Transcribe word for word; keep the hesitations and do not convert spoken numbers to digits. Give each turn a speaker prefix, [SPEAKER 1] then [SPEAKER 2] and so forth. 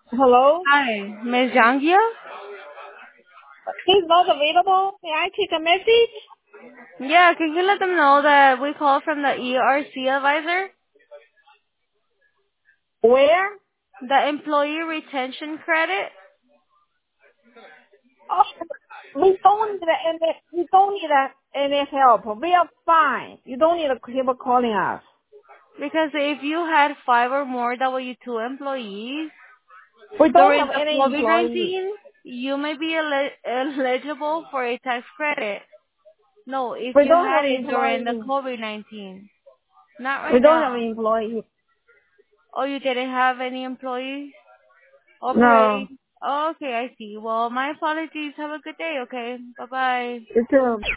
[SPEAKER 1] Hello?
[SPEAKER 2] Hi, Miss Jangia?
[SPEAKER 1] He's not available. May I take a message?
[SPEAKER 2] Yeah, can you let them know that we call from the E R C advisor?
[SPEAKER 1] Where?
[SPEAKER 2] The employee retention credit?
[SPEAKER 1] Oh, we don't need any, we don't need any help. We are fine. You don't need to keep calling us.
[SPEAKER 2] Because if you had five or more W two employees
[SPEAKER 1] We don't
[SPEAKER 2] during
[SPEAKER 1] have
[SPEAKER 2] the
[SPEAKER 1] any
[SPEAKER 2] COVID
[SPEAKER 1] employee.
[SPEAKER 2] nineteen, you may be eli- eligible for a tax credit. No, if
[SPEAKER 1] We
[SPEAKER 2] you
[SPEAKER 1] don't
[SPEAKER 2] had
[SPEAKER 1] have
[SPEAKER 2] it during the
[SPEAKER 1] employee.
[SPEAKER 2] COVID nineteen. Not
[SPEAKER 1] We
[SPEAKER 2] right
[SPEAKER 1] don't have
[SPEAKER 2] now.
[SPEAKER 1] employee.
[SPEAKER 2] Oh, you didn't have any employees
[SPEAKER 1] No.
[SPEAKER 2] operate? Oh, okay, I see. Well, my apologies. Have a good day, okay? Bye-bye.
[SPEAKER 1] It's, uh,